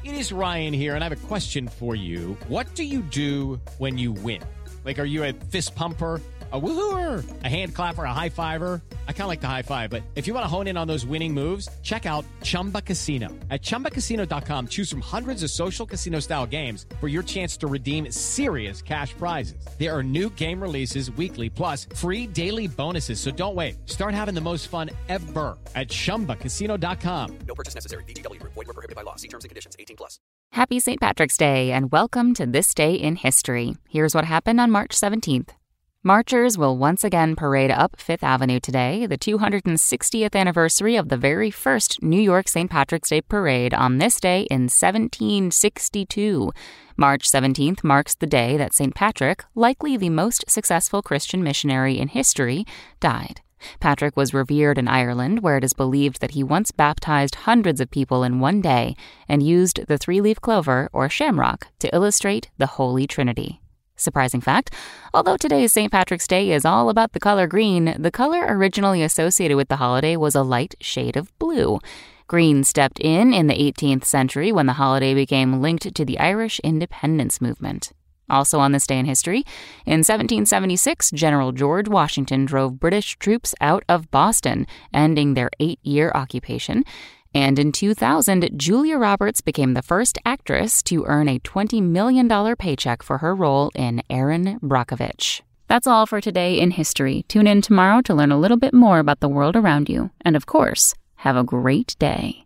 It is Ryan here, and I have a question for you. What do you do when you win? Like, are you a fist pumper, a woo-hooer, a hand clapper, a high-fiver? I kind of like the high-five, but if you want to hone in on those winning moves, check out Chumba Casino. At ChumbaCasino.com, choose from hundreds of social casino-style games for your chance to redeem serious cash prizes. There are new game releases weekly, plus free daily bonuses, so don't wait. Start having the most fun ever at ChumbaCasino.com. No purchase necessary. VGW Group. Void where prohibited by law. See terms and conditions. 18+. Happy St. Patrick's Day, and welcome to This Day in History. Here's what happened on March 17th. Marchers will once again parade up Fifth Avenue today, the 260th anniversary of the very first New York St. Patrick's Day parade on this day in 1762. March 17th marks the day that St. Patrick, likely the most successful Christian missionary in history, died. Patrick was revered in Ireland, where it is believed that he once baptized hundreds of people in one day and used the three-leaf clover, or shamrock, to illustrate the Holy Trinity. Surprising fact, although today's St. Patrick's Day is all about the color green, the color originally associated with the holiday was a light shade of blue. Green stepped in the 18th century when the holiday became linked to the Irish independence movement. Also on this day in history, in 1776, General George Washington drove British troops out of Boston, ending their 8-year occupation. And in 2000, Julia Roberts became the first actress to earn a $20 million paycheck for her role in Erin Brockovich. That's all for today in history. Tune in tomorrow to learn a little bit more about the world around you. And of course, have a great day.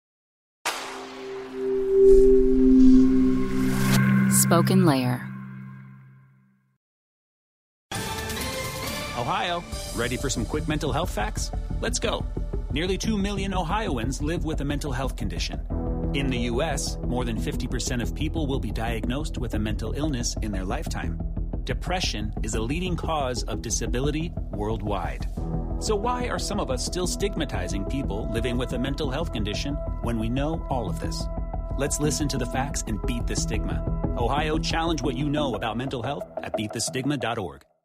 Spoken Layer. Ohio, ready for some quick mental health facts? Let's go. Nearly 2 million Ohioans live with a mental health condition. In the U.S., more than 50% of people will be diagnosed with a mental illness in their lifetime. Depression is a leading cause of disability worldwide. So why are some of us still stigmatizing people living with a mental health condition when we know all of this? Let's listen to the facts and beat the stigma. Ohio, challenge what you know about mental health at beatthestigma.org.